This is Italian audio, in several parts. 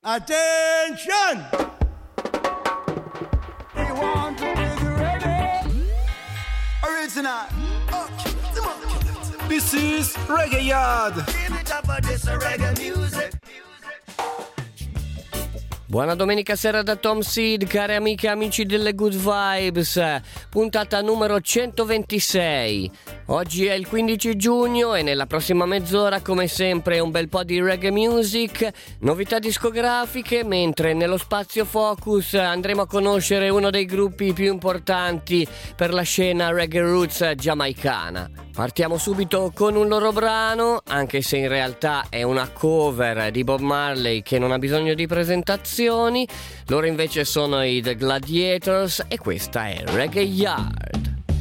Attention! They want to play the reggae. Original. This is Reggae Yard. Give it up for this reggae music. Buona domenica sera da Tom Seed, care amiche e amici delle Good Vibes, puntata numero 126. Oggi è il 15 giugno e nella prossima mezz'ora, come sempre, un bel po' di reggae music, novità discografiche, mentre nello spazio Focus andremo a conoscere uno dei gruppi più importanti per la scena reggae roots giamaicana. Partiamo subito con un loro brano, anche se in realtà è una cover di Bob Marley che non ha bisogno di presentazioni. Loro invece sono i The Gladiators e questa è Reggae Yard.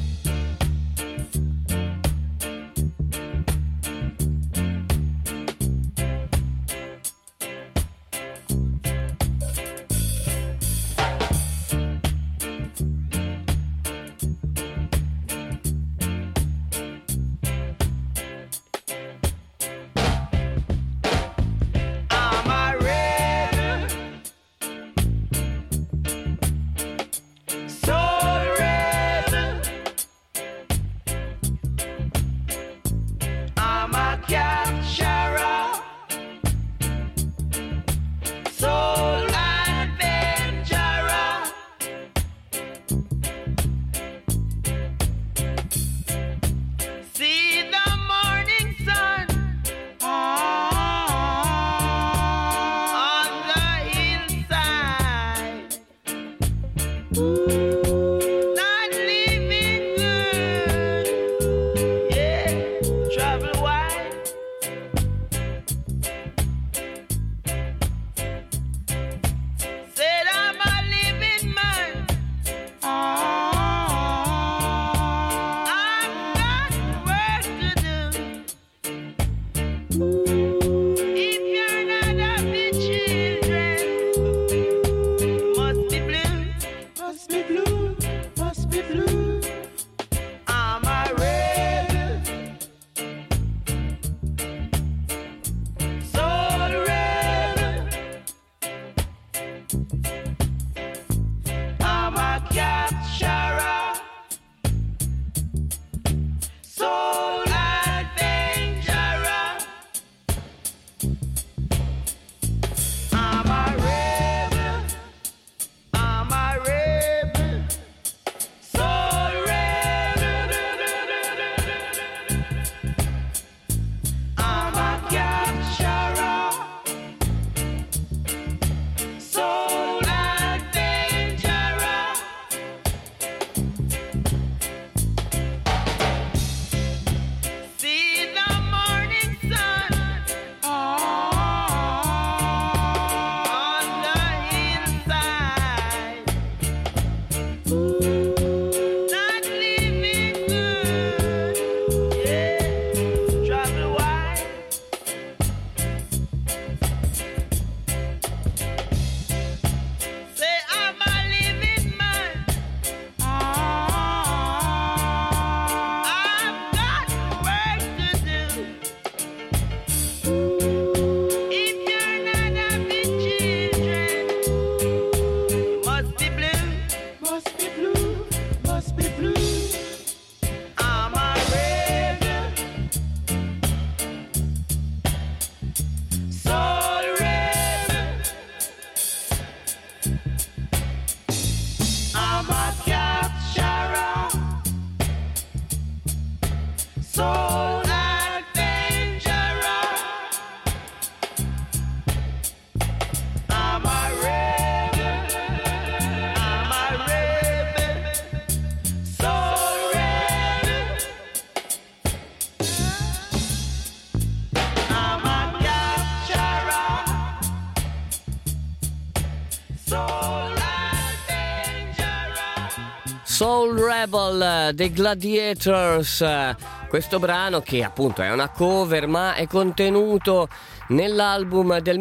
Soul Rebel dei Gladiators, questo brano che appunto è una cover ma è contenuto nell'album del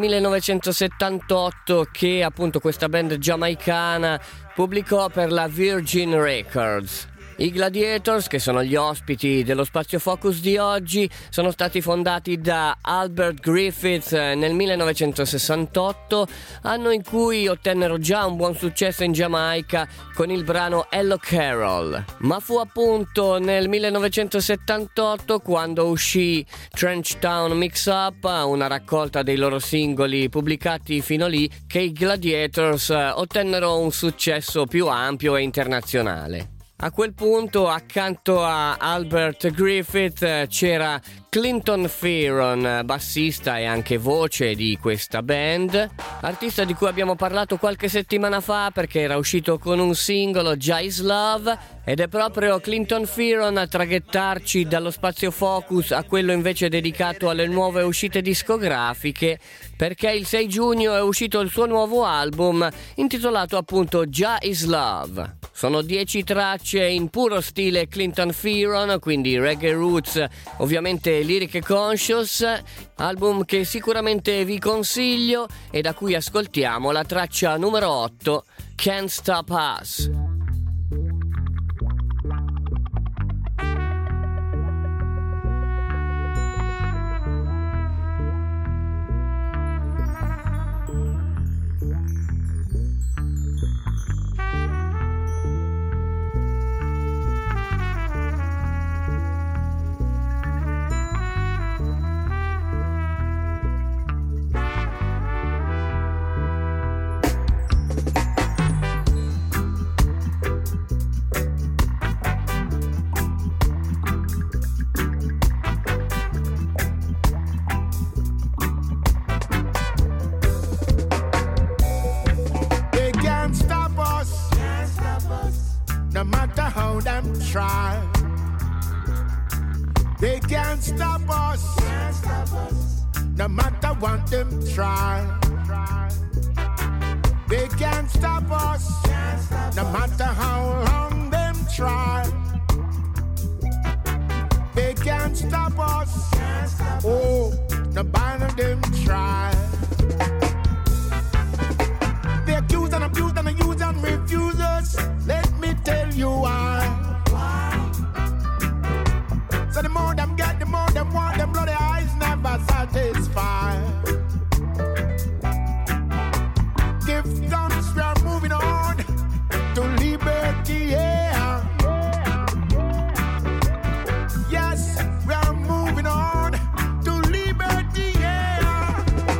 1978 che appunto questa band giamaicana pubblicò per la Virgin Records. I Gladiators, che sono gli ospiti dello Spazio Focus di oggi, sono stati fondati da Albert Griffiths nel 1968, anno in cui ottennero già un buon successo in Giamaica con il brano Hello Carol. Ma fu appunto nel 1978 quando uscì Trench Town Mix Up, una raccolta dei loro singoli pubblicati fino lì, che i Gladiators ottennero un successo più ampio e internazionale. A quel punto, accanto a Albert Griffith, c'era Clinton Fearon, bassista e anche voce di questa band, artista di cui abbiamo parlato qualche settimana fa perché era uscito con un singolo, Jah Is Love, ed è proprio Clinton Fearon a traghettarci dallo Spazio Focus a quello invece dedicato alle nuove uscite discografiche, perché il 6 giugno è uscito il suo nuovo album intitolato appunto Jah Is Love. Sono 10 tracce in puro stile Clinton Fearon, quindi reggae roots, ovviamente lyric conscious, album che sicuramente vi consiglio e da cui ascoltiamo la traccia numero 8, Can't Stop Us. No matter how them try, they can't stop us. No matter what them try, they can't stop us. No matter how long them try, they can't stop us. Oh, no matter them try. They accuse and abuse and use and refuse us. Let me tell you why. So the more them get, the more them want, them bloody eyes never satisfy. Give thanks, we are moving on to liberty, yeah. Yes, we are moving on to liberty, yeah.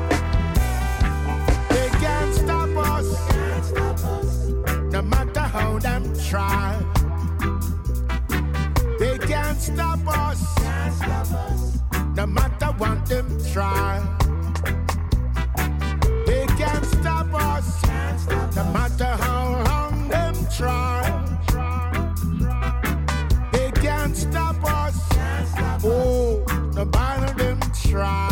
They can't stop us, no matter how them try. They can't stop us, no matter what them try. They can't stop us, no matter how long them try. They can't stop us, oh, no matter them try.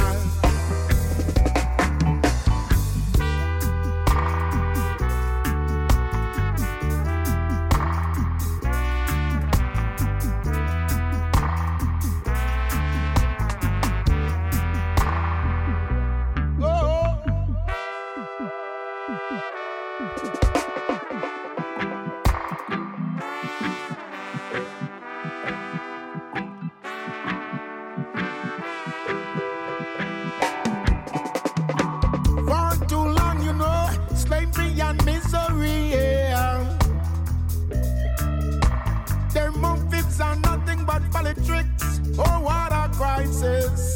Tricks, oh what a crisis.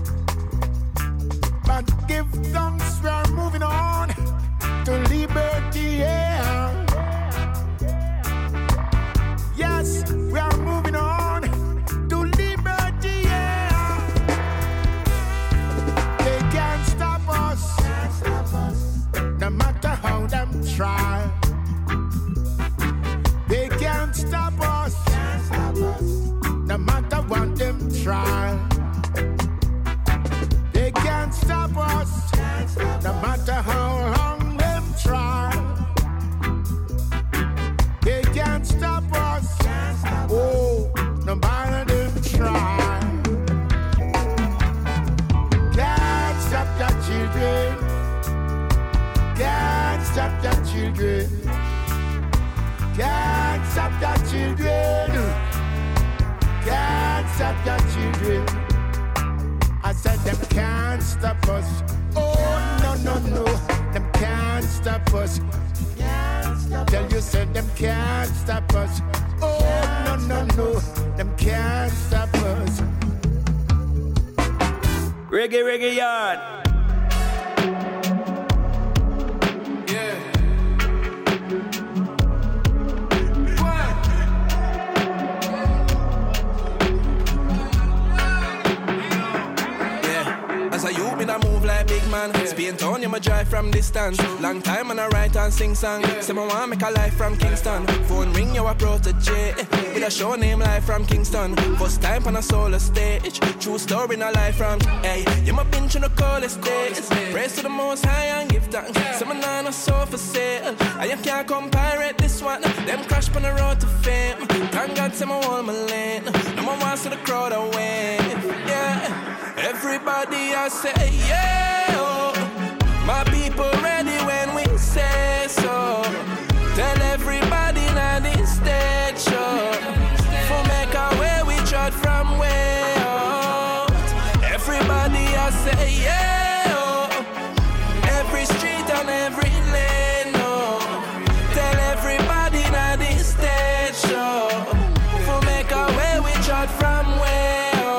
But give thanks, we are moving on to liberty, yeah. Yes, we are moving on to liberty, yeah. They can't stop us, no matter how them try. They can't stop us, no matter what them try. They can't stop us, no matter how long them try. They can't stop us, oh, no matter them try. Can't stop your children, can't stop your children. Can't stop your children. Can't stop your children. I said them can't stop us. Oh no no no, them can't stop us. Tell you said them can't stop us. Oh no no no, them can't stop us. Reggae Yard. As a youth, me da move like big man. Spain town, you ma drive from distance. Long time and I write and sing song. Say me want make a life from Kingston. Phone ring, you a protege. With a show name life from Kingston. First time on a solo stage. True story in a life from. Hey, you ma been to the coldest days. Praise to the most high and give thanks. Say me nah no so for sale. And you can't compare it this one. Them crash on the road to fame. Thank God say me hold my lane. No more wants to the crowd away. Yeah. Everybody I say yeah, oh. My people ready when we say so. Tell everybody now this stage show. For make our way we trot from way out. Everybody I say yeah, oh. Every street and every lane, oh. Tell everybody now this stage show. For make our way we trot from way out.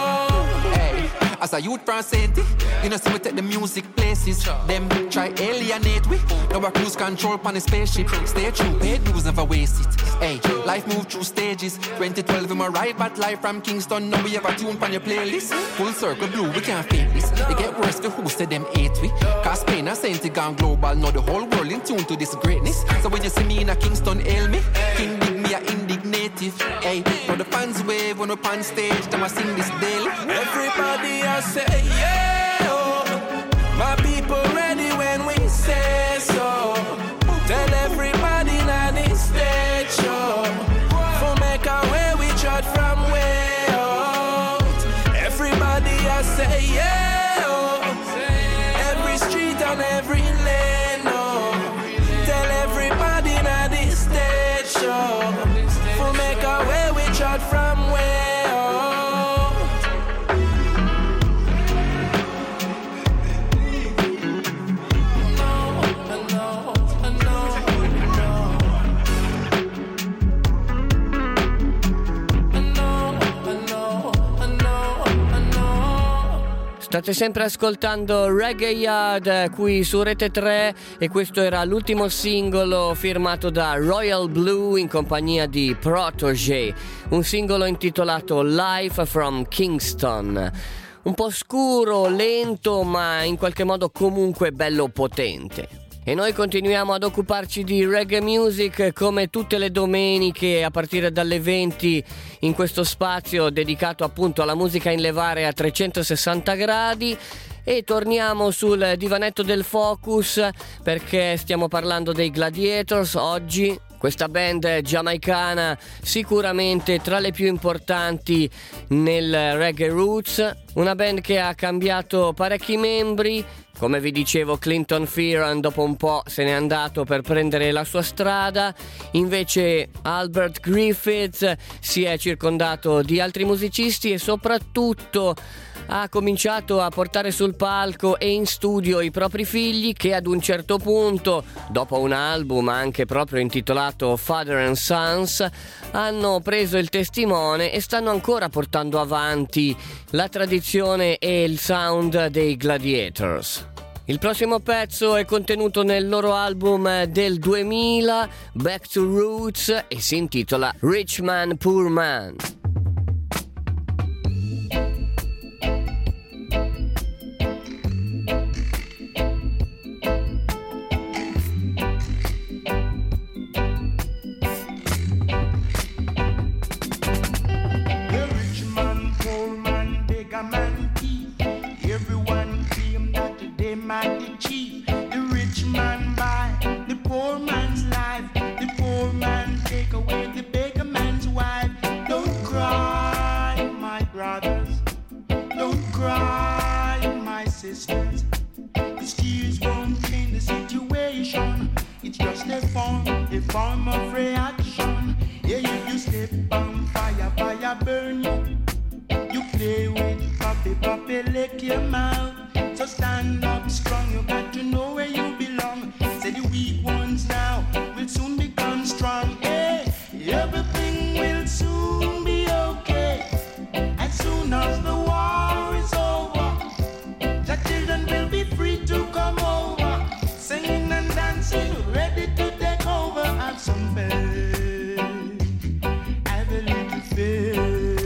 As a youth from Sainty, you know, see we take the music places. Them try alienate we. Now our cruise control on the spaceship. Stay true, paid dues never waste it. Hey, life move through stages. 2012 we my ride back live from Kingston. Now we have a tune on your playlist. Full circle blue, we can't fake this. They get worse for who said them hate we. Cause Spain and Sainty gone global. Now the whole world in tune to this greatness. So when you see me in a Kingston, hail me. King dig me a indignative. Hey, now the fans wave when we on stage. Them I sing this daily. Everybody I say yeah, oh. My people ready when we say so. Tell everybody now this stage show. For make our way we trot from way out. Everybody I say yeah, oh. Every street and every lane, oh. Tell everybody now this stage show. For make our way we trot from way out. State sempre ascoltando Reggae Yard qui su Rete 3 e questo era l'ultimo singolo firmato da Royal Blue in compagnia di Protégé, un singolo intitolato Live from Kingston. Un po' scuro, lento, ma in qualche modo comunque bello potente. E noi continuiamo ad occuparci di reggae music come tutte le domeniche a partire dalle 20 in questo spazio dedicato appunto alla musica in levare a 360 gradi. E torniamo sul divanetto del Focus perché stiamo parlando dei Gladiators oggi. Questa band giamaicana sicuramente tra le più importanti nel reggae roots, una band che ha cambiato parecchi membri. Come vi dicevo, Clinton Fearon dopo un po' se n'è andato per prendere la sua strada, invece Albert Griffiths si è circondato di altri musicisti e soprattutto ha cominciato a portare sul palco e in studio i propri figli che ad un certo punto, dopo un album anche proprio intitolato Father and Sons, hanno preso il testimone e stanno ancora portando avanti la tradizione e il sound dei Gladiators. Il prossimo pezzo è contenuto nel loro album del 2000, Back to Roots, e si intitola Rich Man, Poor Man. The tears won't change the situation. It's just a form. a form of reaction. Yeah, you step on fire, fire burn you. You play with puppy, puppy lick your mouth. So stand up strong, you got to know where you belong. Say the weak ones now will soon become strong. Hey, everything will soon be okay. As soon as the war is over, the children will be free to come over. Singing and dancing, ready to take over. Have some faith, have a little faith.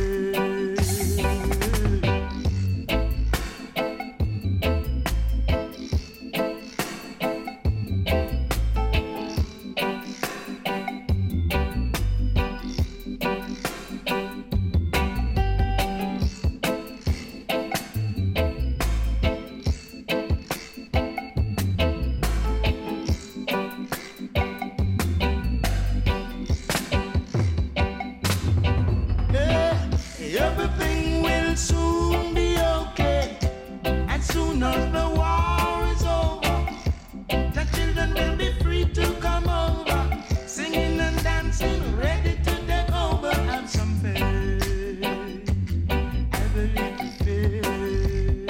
Everything will soon be okay. As soon as the war is over, the children will be free to come over. Singing and dancing, ready to take over. Have some faith, have a little faith.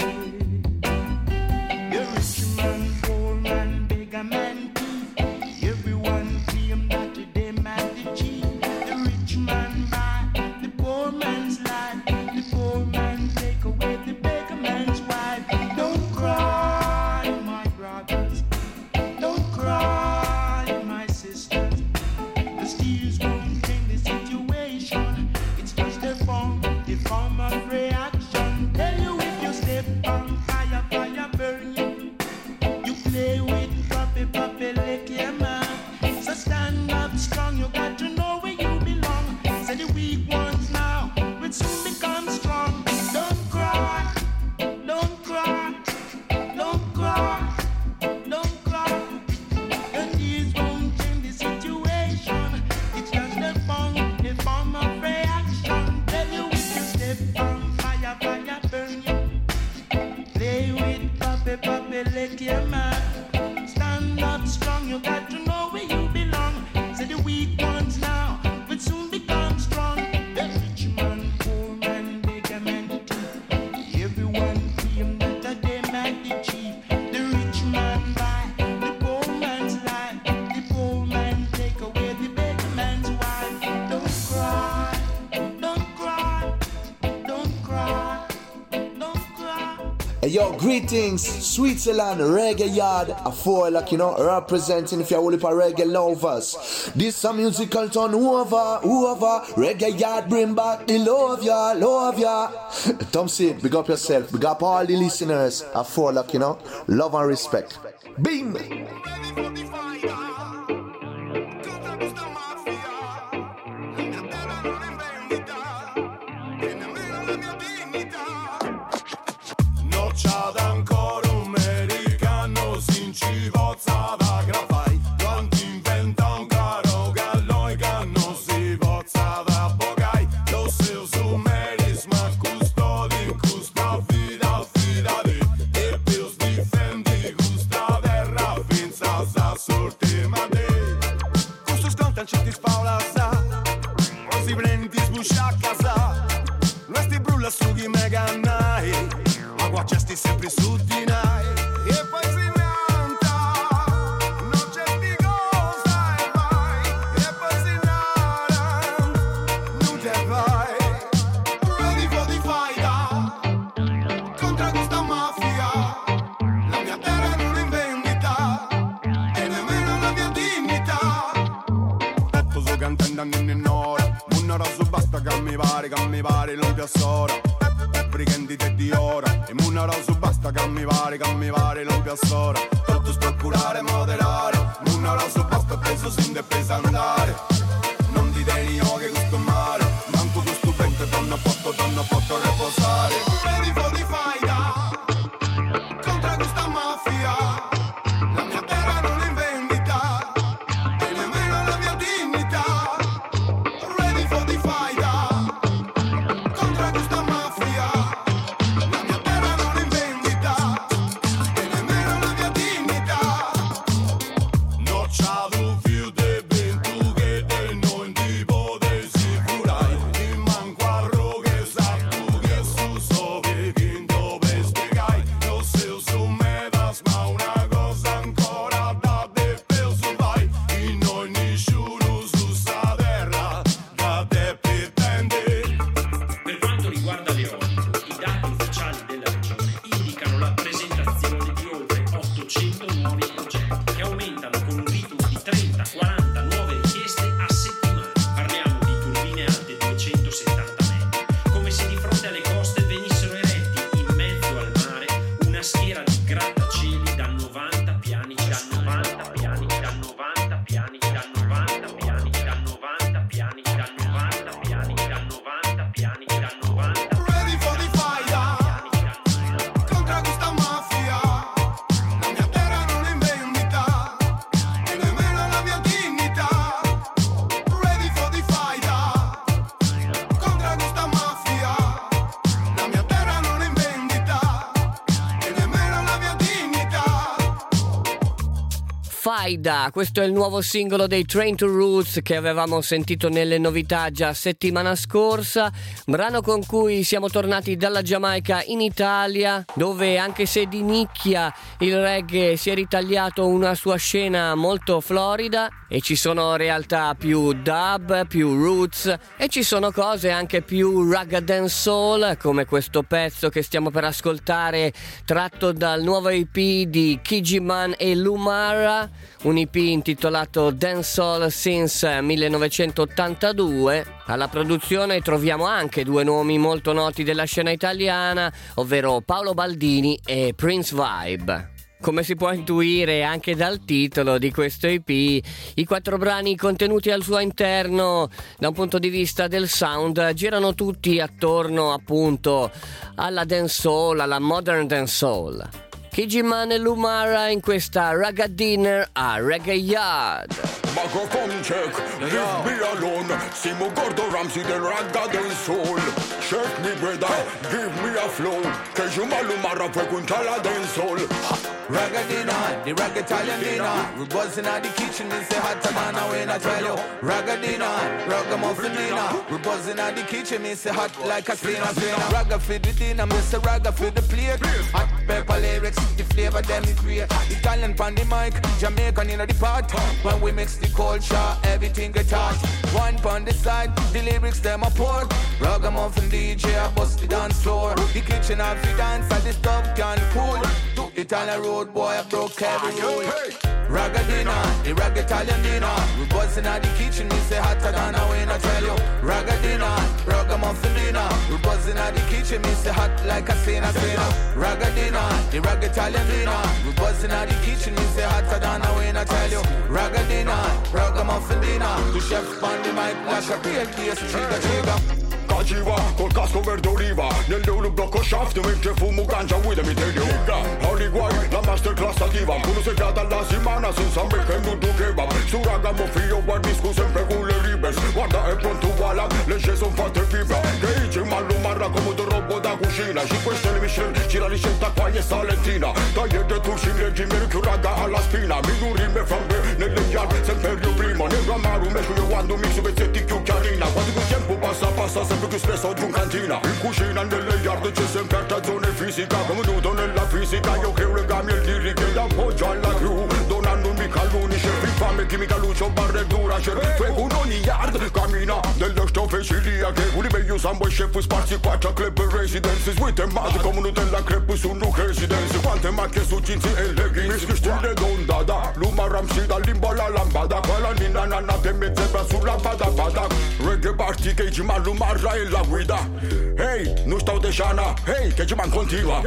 You're rich man, poor man, bigger man, thief. Everyone claim that they might the chief. The rich man buy the poor man's life. The poor man take away the beggar man's wife. Don't cry, my brothers. Don't cry, my sisters. The steals won't change the situation. It's just a form of reaction. Tell you if you step on fire, fire burn you. You play with puppy, puppy lick your mouth. So stand up strong, you got to know where you belong. Say the weak ones now will soon become strong. Don't cry, don't cry, don't cry, don't cry. Your tears won't change the situation. It's just a form of reaction. Tell you if you step on fire, fire burn you. Play with puppy, puppy lick your mouth. Stand up strong, you got to know where you belong. Say the weak ones now will soon become strong. The rich man, poor man, bigger man, thief. Everyone claim that they might the chief. The rich man buy the poor man's life. The poor man take away the beggar man's wife. Don't cry, don't cry, don't cry, don't cry. Hey, yo, greetings, Switzerland, Reggae Yard. I feel like, representing if you're all for reggae lovers. This a musical turn over. Reggae Yard, bring back the love ya. Tom Seed, big up yourself, big up all the listeners. I feel like, love and respect. Bing! C'ad ancora un americano sin ci pozza da grafai. Quando inventa un caro gallo e che non si pozza da bogai. Lo seu su meris ma custodi custa fida di. E più difendi gusta terra finza sa sorte ma de. Questo scontan ci ti spaula sa. O si prendi sbuscia a casa. Resti brulla su chi me cannai. Qua c'è sti sempre su di noi. E poi si nanta, non c'è di cosa e vai. E poi si nara, non te vai. Ready for the fight, contro questa mafia. La mia terra non è in vendita, e nemmeno la mia dignità. Tutto sto cantando in ora. Un'ora su basta che mi pare, non più sora. Briganti di ora. E un'ora su basta che mi pare, non più sora. Tutto sto curare, moderare. Un'ora su basta preso sin de presa andare. Non ti deni che questo mare. Manco questo vento, donna potto riposare. Ready for the fight, contro questa mafia. La mia terra non è in vendita, e nemmeno la mia dignità. Ready for the fight, contro questa mafia. La mia terra non è in vendita, e nemmeno la mia dignità. Faida, questo è il nuovo singolo dei Train to Roots che avevamo sentito nelle novità già settimana scorsa, brano con cui siamo tornati dalla Giamaica in Italia, dove anche se di nicchia il reggae si è ritagliato una sua scena molto florida e ci sono realtà più dub, più roots e ci sono cose anche più ragga dancehall, come questo pezzo che stiamo per ascoltare tratto dal nuovo EP di Kijiman e Lumara, un EP intitolato Dancehall Since 1982. Alla produzione troviamo anche due nomi molto noti della scena italiana, ovvero Paolo Baldini e Prince Vibe. Come si può intuire anche dal titolo di questo EP, i 4 brani contenuti al suo interno da un punto di vista del sound girano tutti attorno appunto alla dancehall, alla modern dancehall. Kijiman e Lumara in questa Ragga Dinner a Reggae Yard. Microphone check, leave me alone. Simo Gordo Ramsey del ragga del soul. Check me brother, give me a flow. Kijiman Lumara fue kuntala del soul. Ragga dinner, the ragga Italian dinner. We buzzing at the kitchen, we say hot man when I tell you. Ragga dinner, ragga muffin dinner. We buzzing at the kitchen, we say hot like a sinner. Ragga for the dinner, me say ragga for the plate. Hot pepper lyrics, the flavor them is great. Italian pan the mic, Jamaican in the pot. When we mix the culture, everything get hot. One pon the side, the lyrics them a pour. Ragga muffin DJ, I bust the dance floor. The kitchen have the dance, and the stuff can cool. Italian road boy, I broke every rule. Ragga dinner, the ragga Italian dinner. We buzzing at the kitchen, we say hotter than I when I tell you. Ragga dinner, ragga muffin dinner. We buzzing at the kitchen, we say hot like a sinner. Ragga dinner, the ragga Italian dinner. We buzzing at the kitchen, we say hotter than I when I tell you. Ragga dinner, ragga muffin dinner. The chef on the mic like a real case, trigger. Caciva, col casco verde oliva. Nel loro blocco shaft mentre fumo ganja with me tell you. Holly guai, la masterclass attiva. Uno segata alla settimana senza me che non tu kebab. Su raga mo figlio guardisco sempre con le ribes. Guarda è pronto uguale, le scie son fatte viva. Che dice Lumara come un robo da cucina. 5 stelle Michelin, gira ricetta qua e salentina. Tagliate tu si leggi, mi più raga alla spina. Mi durime fra me, nelle yard, sempre io primo. Nel amaru, mesco io quando mixo pezzetti più chiarina. Quando il tempo passa sempre più spesso giù in cantina. In cucina, nelle yard, c'è sempre azione fisica. Come tutto nella fisica, io creo legami e liriche. L'appoggio alla crew, donandomi calloni. Chef, fame, chimica, luce, barre dura. Chef, fai con ogni yard, cammina. Delle stoffe ciliache, un meglio sambo e chef, sparsi qua, c'è club residence. Sweet e mate, come Nutella, crepe su un residence. Quante macchie su jeans e leggings. Mischi stile d'ondata, Lumara Ramsey da limbo alla lambada. Quella nina nanna che mi zebra sulla bada. Reggae party, Kijiman Lumara e la guida. Hey, non sto deixando, hey, Kijiman continua.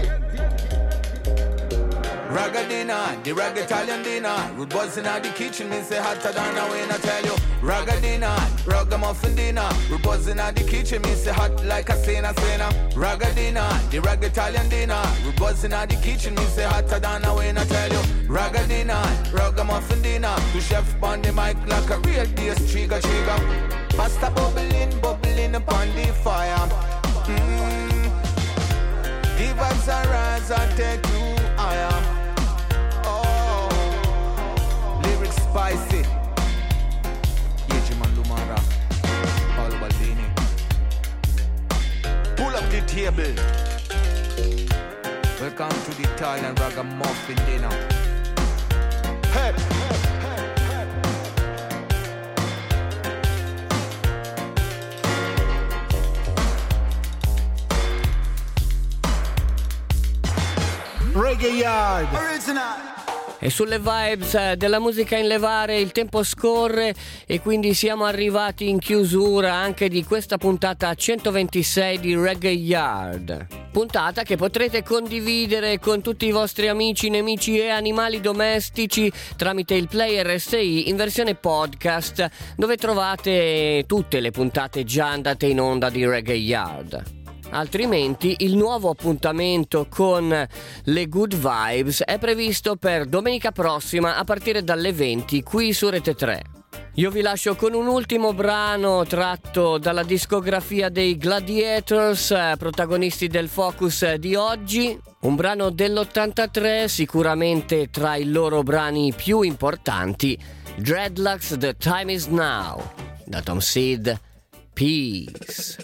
Ragga dinner, the ragga Italian dinner. We buzzing at the kitchen, we say hotter than I when I tell you. Ragga dinner, ragga muffin dinner. We buzzing at the kitchen, we say hot like a sinner. Ragga dinner, the ragga Italian dinner. We buzzing at the kitchen, we say hotter than I when I tell you. Ragga dinner, ragga muffin dinner. The chef on the mic like a real bass trigger. Pasta bubbling upon the fire. The vibes are rise and take you higher. Oh, lyrics spicy. Kijiman Lumara, Paolo Baldini. Pull up the table. Welcome to the Italian Ragamuffin dinner. Hey. Reggae Yard Original. E sulle vibes della musica in levare il tempo scorre e quindi siamo arrivati in chiusura anche di questa puntata 126 di Reggae Yard. Puntata che potrete condividere con tutti i vostri amici, nemici e animali domestici tramite il player RSI in versione podcast, dove trovate tutte le puntate già andate in onda di Reggae Yard. Altrimenti il nuovo appuntamento con le Good Vibes è previsto per domenica prossima a partire dalle 20 qui su Rete 3. Io vi lascio con un ultimo brano tratto dalla discografia dei Gladiators, protagonisti del Focus di oggi. Un brano dell'83, sicuramente tra i loro brani più importanti, Dreadlocks, The Time Is Now. Da Tom Seed, Peace.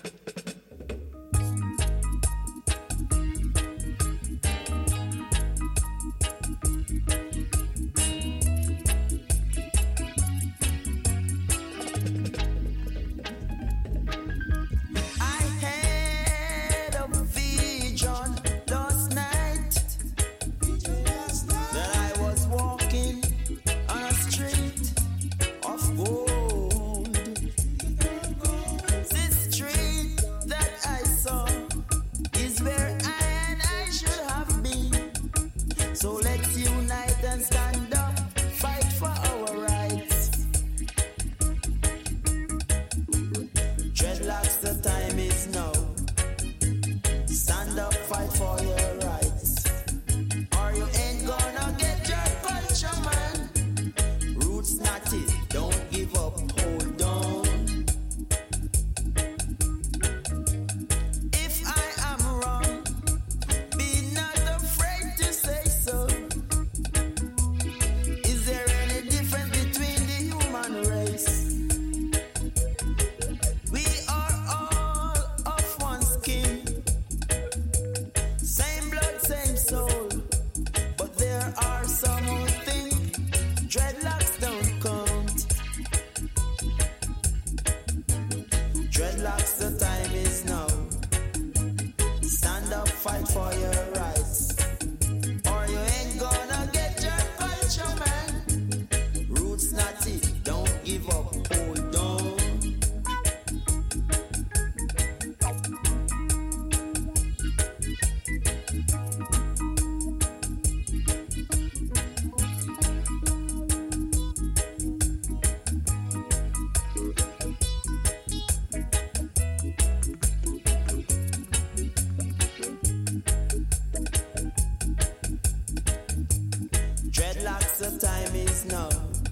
Dreadlocks, the time is now.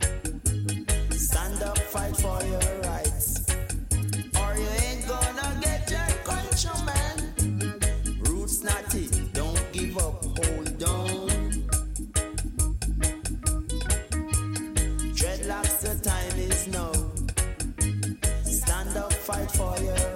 Stand up, fight for your rights, or you ain't gonna get your culture, man. Roots naughty, don't give up, hold on. Dreadlocks, the time is now. Stand up, fight for your